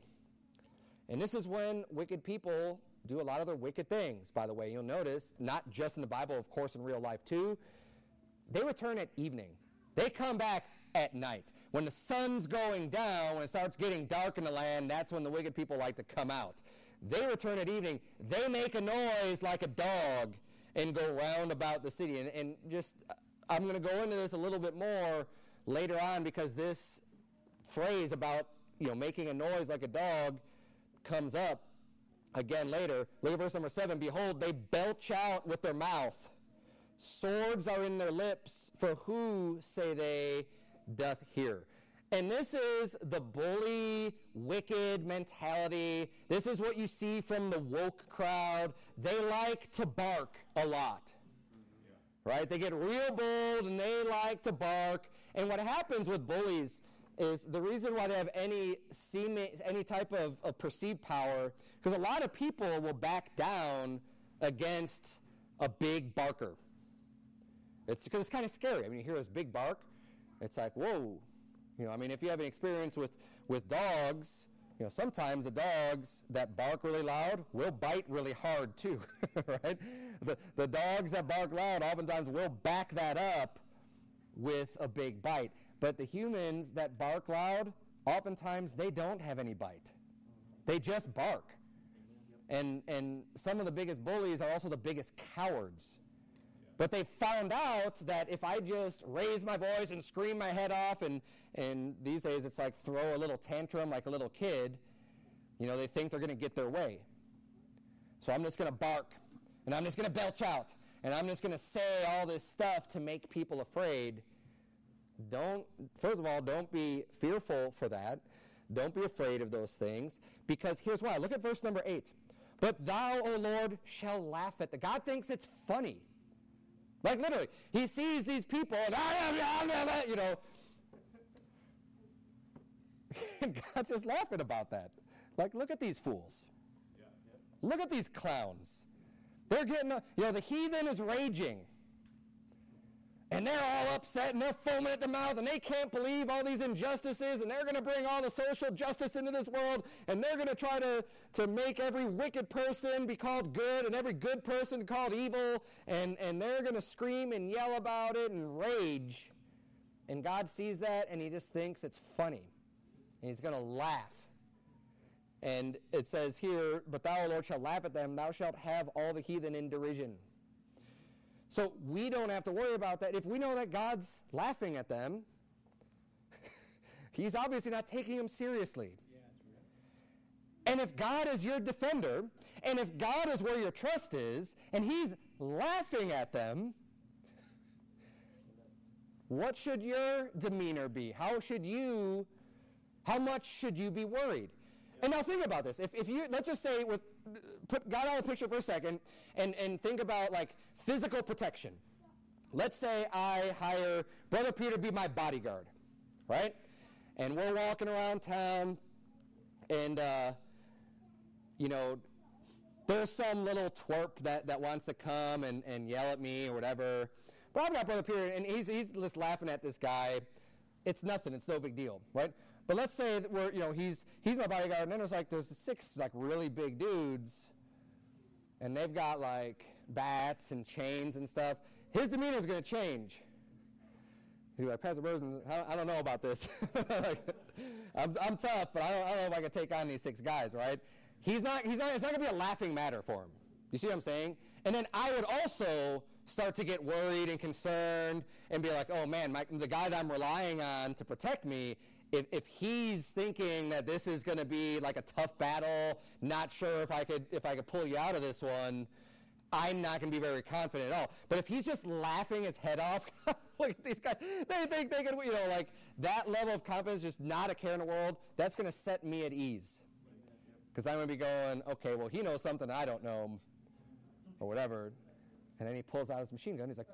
S3: And this is when wicked people do a lot of their wicked things, by the way. You'll notice, not just in the Bible, of course, in real life too. They return at evening. They come back at night. When the sun's going down, when it starts getting dark in the land, that's when the wicked people like to come out. They return at evening. They make a noise like a dog and go round about the city. And, and just, I'm going to go into this a little bit more later on, because this phrase about, you know, making a noise like a dog comes up again later. Look at verse number seven. Behold, they belch out with their mouth. Swords are in their lips. For who, say they, doth hear? And this is the bully, wicked mentality. This is what you see from the woke crowd. They like to bark a lot. Right? They get real bold and they like to bark. And what happens with bullies is the reason why they have any seeming, any type of, of perceived power, because a lot of people will back down against a big barker. It's because it's kind of scary. I mean, you hear this big bark, it's like, whoa. You know, I mean, if you have an experience with, with dogs, you know, sometimes the dogs that bark really loud will bite really hard too, right? The, the dogs that bark loud oftentimes will back that up with a big bite. But the humans that bark loud, oftentimes they don't have any bite. They just bark. And, and some of the biggest bullies are also the biggest cowards. But they found out that if I just raise my voice and scream my head off, and, and these days it's like throw a little tantrum like a little kid, you know, they think they're going to get their way. So I'm just going to bark, and I'm just going to belch out, and I'm just going to say all this stuff to make people afraid. Don't, first of all, don't be fearful for that. Don't be afraid of those things, because here's why. Look at verse number eight. But thou, O Lord, shall laugh at the. God thinks it's funny. Like literally, he sees these people and, you know, God's just laughing about that. Like, look at these fools. Yeah, yeah. Look at these clowns. They're getting, you know, the heathen is raging. And they're all upset and they're foaming at the mouth and they can't believe all these injustices, and they're going to bring all the social justice into this world, and they're going to try to, to make every wicked person be called good and every good person called evil, and, and they're going to scream and yell about it and rage. And God sees that and he just thinks it's funny. And he's going to laugh. And it says here, but thou, O Lord, shalt laugh at them. Thou shalt have all the heathen in derision. So we don't have to worry about that. If we know that God's laughing at them, he's obviously not taking them seriously. Yeah, that's right. And if God is your defender, and if God is where your trust is, and he's laughing at them, what should your demeanor be? How should you, how much should you be worried? Yeah. And now think about this. If, if you, let's just say, with, put God out of the picture for a second, and, and think about like physical protection. Let's say I hire Brother Peter to be my bodyguard, right? And we're walking around town, and, uh, you know, there's some little twerp that, that wants to come and, and yell at me or whatever. But I've got Brother Peter, and he's, he's just laughing at this guy. It's nothing. It's no big deal, right? But let's say that we're, you know, he's he's my bodyguard, and then there's like there's six like really big dudes, and they've got like bats and chains and stuff. His demeanor is going to change. He's like, Pastor Burton, I don't know about this. like, I'm, I'm tough, but I don't, I don't know if I can take on these six guys, right? He's not. He's not. It's not going to be a laughing matter for him. You see what I'm saying? And then I would also start to get worried and concerned and be like, oh man, my, the guy that I'm relying on to protect me, if, if he's thinking that this is going to be like a tough battle, not sure if I could if I could pull you out of this one, I'm not going to be very confident at all. But if he's just laughing his head off, look at these guys, they think they can, you know, like that level of confidence, just not a care in the world, that's going to set me at ease. Because I'm going to be going, okay, well, he knows something I don't know, or whatever. And then he pulls out his machine gun. He's like,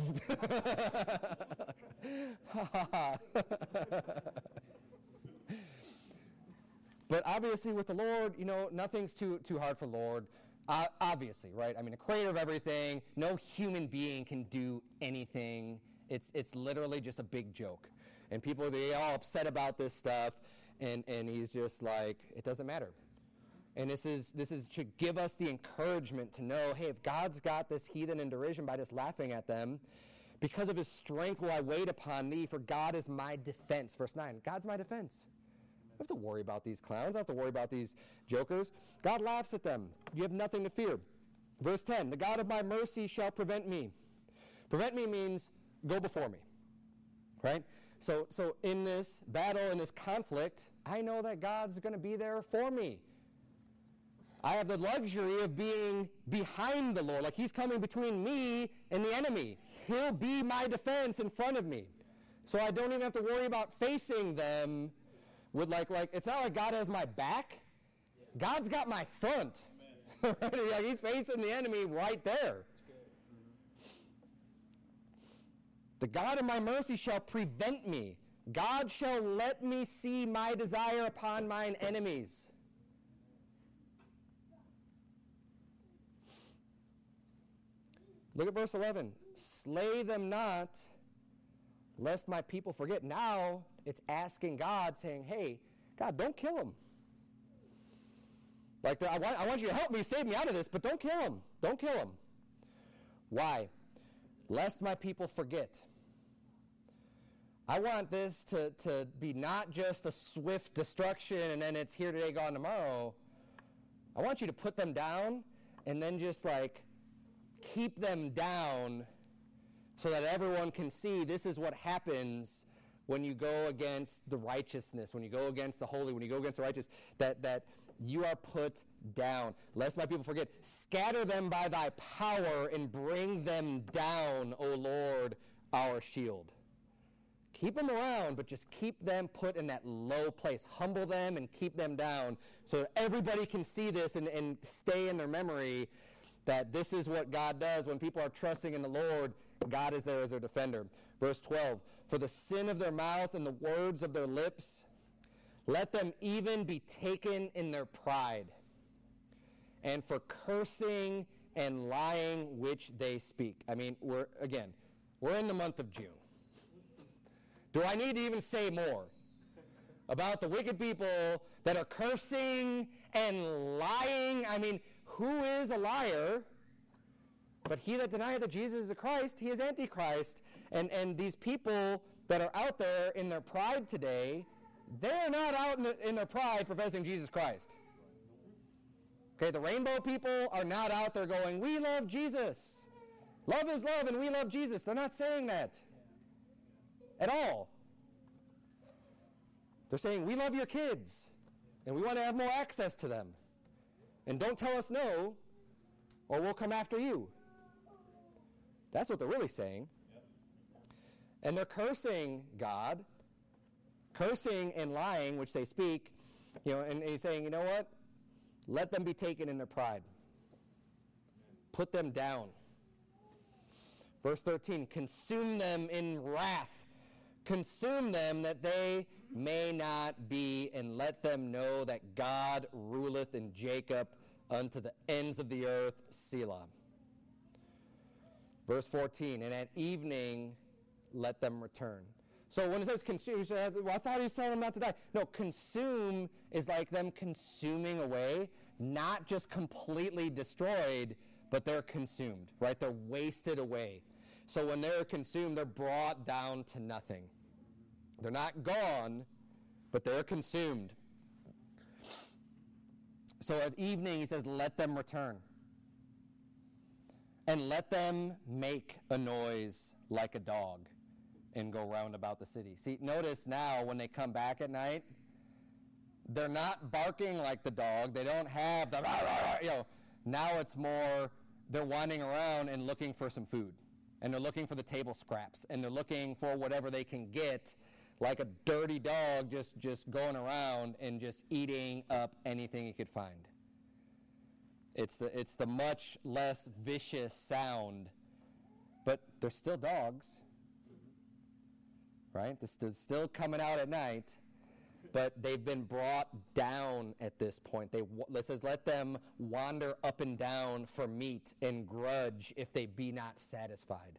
S3: but obviously with the Lord, you know, nothing's too too hard for the Lord. Uh, obviously, right? I mean, the creator of everything. No human being can do anything. It's it's literally just a big joke. And people, they all upset about this stuff. And, and he's just like, it doesn't matter. And this is this is should give us the encouragement to know, hey, if God's got this heathen in derision by just laughing at them, because of his strength will I wait upon thee, for God is my defense. Verse nine, God's my defense. I don't have to worry about these clowns. I don't have to worry about these jokers. God laughs at them. You have nothing to fear. Verse ten, the God of my mercy shall prevent me. Prevent me means go before me, right? So, so in this battle, in this conflict, I know that God's going to be there for me. I have the luxury of being behind the Lord, like he's coming between me and the enemy. He'll be my defense in front of me. So I don't even have to worry about facing them with like, like it's not like God has my back. God's got my front. Like he's facing the enemy right there. The God of my mercy shall prevent me. God shall let me see my desire upon mine enemies. Look at verse eleven. Slay them not, lest my people forget. Now it's asking God, saying, hey, God, don't kill them. Like, the, I, want, I want you to help me, save me out of this, but don't kill them. Don't kill them. Why? Lest my people forget. I want this to, to be not just a swift destruction and then it's here today, gone tomorrow. I want you to put them down and then just like keep them down so that everyone can see this is what happens when you go against the righteousness, when you go against the holy, when you go against the righteous, that, that you are put down. Lest my people forget. Scatter them by thy power and bring them down, O Lord, our shield. Keep them around, but just keep them put in that low place. Humble them and keep them down so that everybody can see this and, and stay in their memory that this is what God does. When people are trusting in the Lord, God is there as their defender. Verse twelve, for the sin of their mouth and the words of their lips, let them even be taken in their pride, and for cursing and lying which they speak. I mean, we're again, we're in the month of June. Do I need to even say more about the wicked people that are cursing and lying? I mean, who is a liar? But he that denieth that Jesus is the Christ, he is Antichrist. And, and these people that are out there in their pride today, they're not out in, the, in their pride professing Jesus Christ. Okay, the rainbow people are not out there going, we love Jesus. Love is love and we love Jesus. They're not saying that at all. They're saying, we love your kids, and we want to have more access to them. And don't tell us no, or we'll come after you. That's what they're really saying. And they're cursing God, cursing and lying, which they speak, you know, and he's saying, you know what? Let them be taken in their pride. Put them down. Verse thirteen, consume them in wrath. Consume them that they may not be, and let them know that God ruleth in Jacob unto the ends of the earth, Selah. Verse fourteen, and at evening let them return. So when it says consume, you say, well, I thought he was telling them not to die. No, consume is like them consuming away, not just completely destroyed, but they're consumed, right? They're wasted away. So when they're consumed, they're brought down to nothing. They're not gone, but they're consumed. So at evening, he says, let them return. and let them make a noise like a dog and go round about the city. See, notice now when they come back at night, they're not barking like the dog. They don't have the, you know, now it's more they're wandering around and looking for some food. And they're looking for the table scraps. And they're looking for whatever they can get, like a dirty dog just, just going around and just eating up anything he could find. It's the, it's the much less vicious sound, but they're still dogs, right? They're still coming out at night, but they've been brought down at this point. They, it says, let them wander up and down for meat and grudge if they be not satisfied.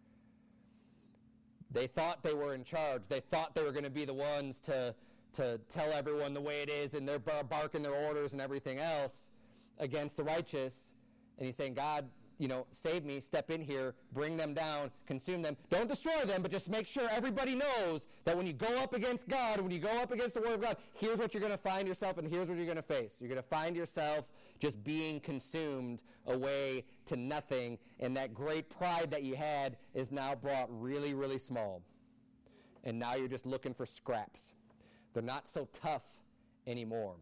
S3: They thought they were in charge. They thought they were going to be the ones to, to tell everyone the way it is, and they're bar- barking their orders and everything else against the righteous. And he's saying, God, you know, save me, step in here, bring them down, consume them. Don't destroy them, but just make sure everybody knows that when you go up against God, when you go up against the Word of God, here's what you're going to find yourself, and here's what you're going to face. You're going to find yourself just being consumed away to nothing, and that great pride that you had is now brought really, really small. And now you're just looking for scraps. They're not so tough anymore.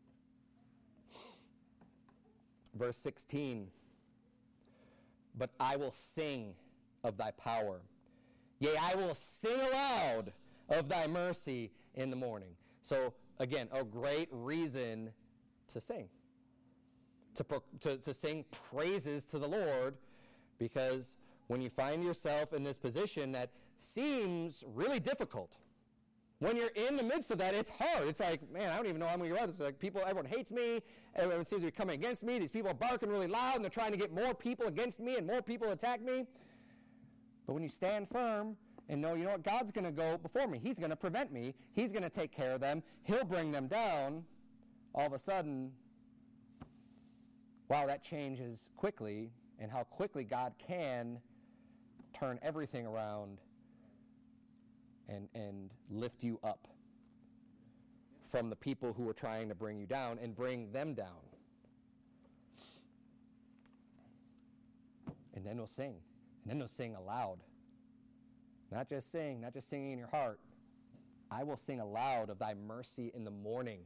S3: Verse sixteen, but I will sing of thy power. Yea, I will sing aloud of thy mercy in the morning. So, again, a great reason to sing. To, pro- to, to sing praises to the Lord, because when you find yourself in this position that seems really difficult, when you're in the midst of that, it's hard. It's like, man, I don't even know how I'm going to get out of this. Like, people, everyone hates me. Everyone seems to be coming against me. These people are barking really loud, and they're trying to get more people against me, and more people attack me. But when you stand firm and know, you know what, God's going to go before me. He's going to prevent me. He's going to take care of them. He'll bring them down. All of a sudden, wow, that changes quickly, and how quickly God can turn everything around and, and lift you up from the people who are trying to bring you down and bring them down. And then they'll sing. And then they'll sing aloud. Not just sing, not just singing in your heart. I will sing aloud of thy mercy in the morning.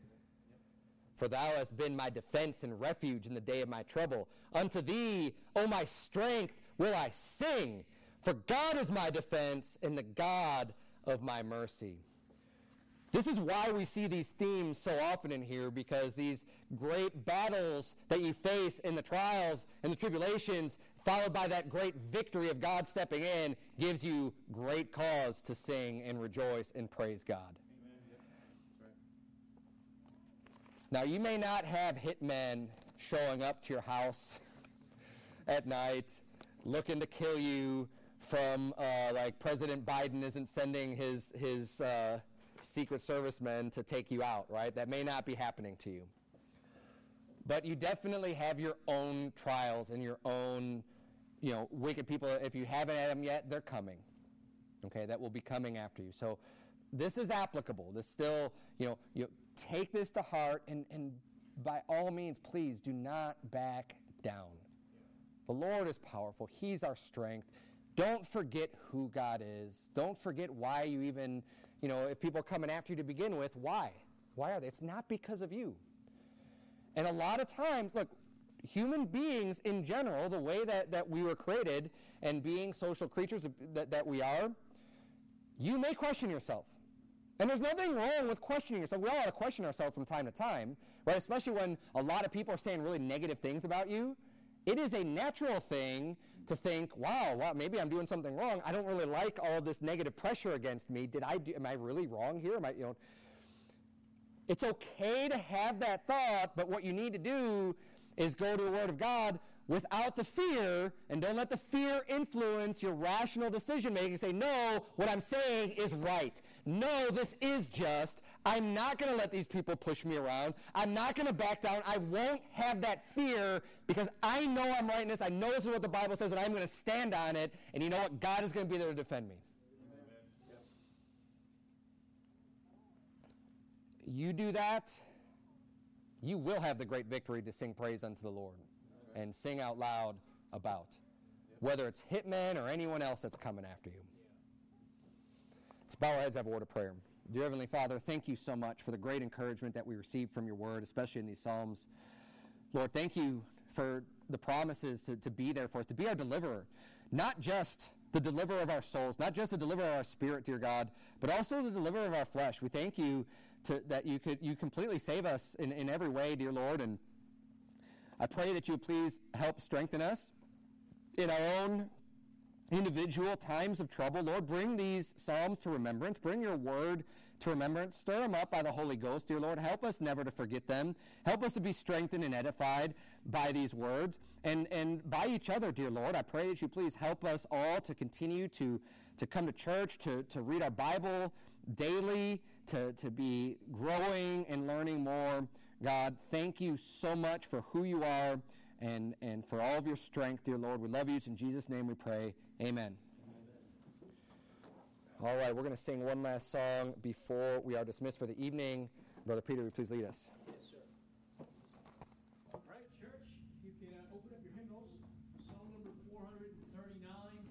S3: For thou hast been my defense and refuge in the day of my trouble. Unto thee, O my strength, will I sing. For God is my defense and the God of my mercy. This is why we see these themes so often in here, because these great battles that you face in the trials and the tribulations, followed by that great victory of God stepping in, gives you great cause to sing and rejoice and praise God.
S1: Amen. Yep. That's right.
S3: Now, you may not have hitmen showing up to your house at night looking to kill you from, uh, like, President Biden isn't sending his, his uh, Secret Service men to take you out, right? That may not be happening to you. But you definitely have your own trials and your own, you know, wicked people. If you haven't had them yet, they're coming, okay? That will be coming after you. So this is applicable. This still, you know, you take this to heart, and, and by all means, please do not back down. The Lord is powerful. He's our strength. Don't forget who God is. Don't forget why you even, you know, if people are coming after you to begin with, why? Why are they? It's not because of you. And a lot of times, look, human beings in general, the way that, that we were created and being social creatures that, that we are, you may question yourself. And there's nothing wrong with questioning yourself. We all ought to question ourselves from time to time, right? Especially when a lot of people are saying really negative things about you. It is a natural thing to think, wow, wow, maybe I'm doing something wrong. I don't really like all this negative pressure against me. Did I do, am I really wrong here? Am I, you know, it's okay to have that thought, but what you need to do is go to the Word of God without the fear, and don't let the fear influence your rational decision making and say, no, what I'm saying is right. No, this is just. I'm not going to let these people push me around. I'm not going to back down. I won't have that fear because I know I'm right in this. I know this is what the Bible says, and I'm going to stand on it. And you know what? God is going to be there to defend me.
S1: Amen. Yep.
S3: You do that, you will have the great victory to sing praise unto the Lord and sing out loud about, whether it's hitmen or anyone else that's coming after you. Let's bow our heads, have a word of prayer. Dear Heavenly Father, thank you so much for the great encouragement that we receive from your word, especially in these Psalms. Lord, thank you for the promises to, to be there for us, to be our deliverer, not just the deliverer of our souls, not just the deliverer of our spirit, dear God, but also the deliverer of our flesh. We thank you to, that you could you completely save us in, in every way, dear Lord, and I pray that you would please help strengthen us in our own individual times of trouble. Lord, bring these Psalms to remembrance. Bring your word to remembrance. Stir them up by the Holy Ghost, dear Lord. Help us never to forget them. Help us to be strengthened and edified by these words and, and by each other, dear Lord. I pray that you please help us all to continue to, to come to church, to, to read our Bible daily, to, to be growing and learning more. God, thank you so much for who you are and, and for all of your strength, dear Lord. We love you. It's in Jesus' name we pray. Amen. All right, we're going to sing one last song before we are dismissed for the evening. Brother Peter, will you please lead us?
S1: Yes, sir. All right, church, you can uh, open up your hymnals. Song number four hundred thirty-nine.